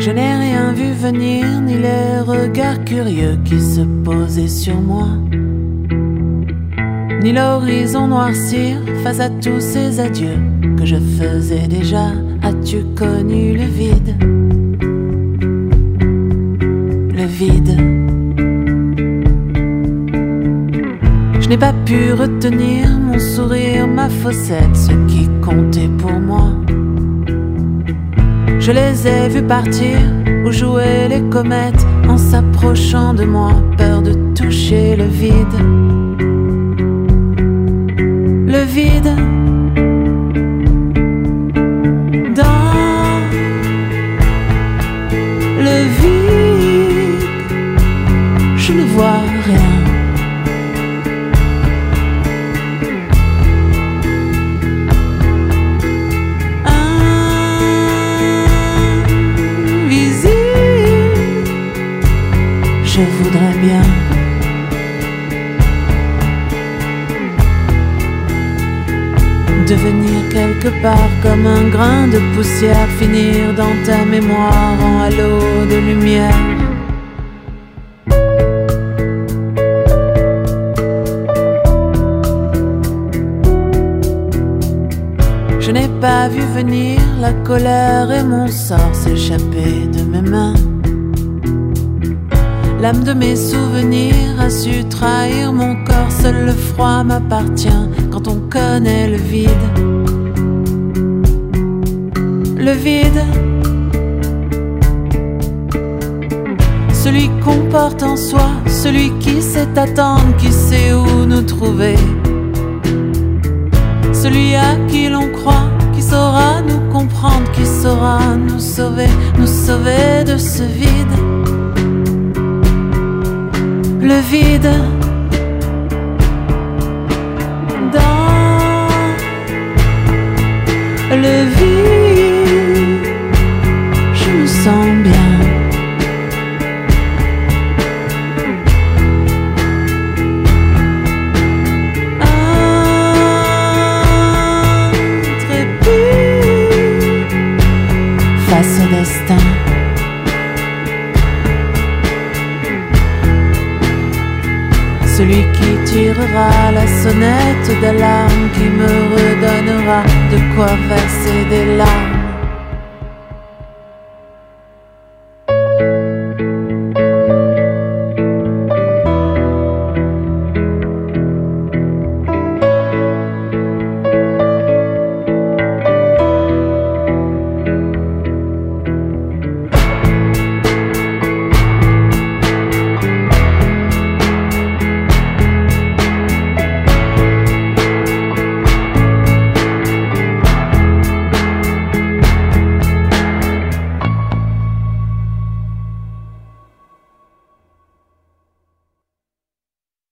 Je n'ai rien vu venir, ni les regards curieux qui se posaient sur moi, ni l'horizon noircir face à tous ces adieux que je faisais déjà. As-tu connu le vide? Le vide. Je n'ai pas pu retenir mon sourire, ma faussette, ce qui comptait pour moi. Je les ai vus partir où jouaient les comètes en s'approchant de moi, peur de toucher le vide. Le vide. Dans le vide, je ne vois rien. Je voudrais bien devenir quelque part comme un grain de poussière, finir dans ta mémoire en halo de lumière. Je n'ai pas vu venir la colère et mon sort s'échapper de mes mains. L'âme de mes souvenirs a su trahir mon corps. Seul le froid m'appartient quand on connaît le vide. Le vide, celui qu'on porte en soi, celui qui sait attendre, qui sait où nous trouver, celui à qui l'on croit, qui saura nous comprendre, qui saura nous sauver de ce vide. Le vide. Dans le vide, je me sens bien. Intrépide face au destin. Celui qui tirera la sonnette d'alarme, qui me redonnera de quoi verser des larmes.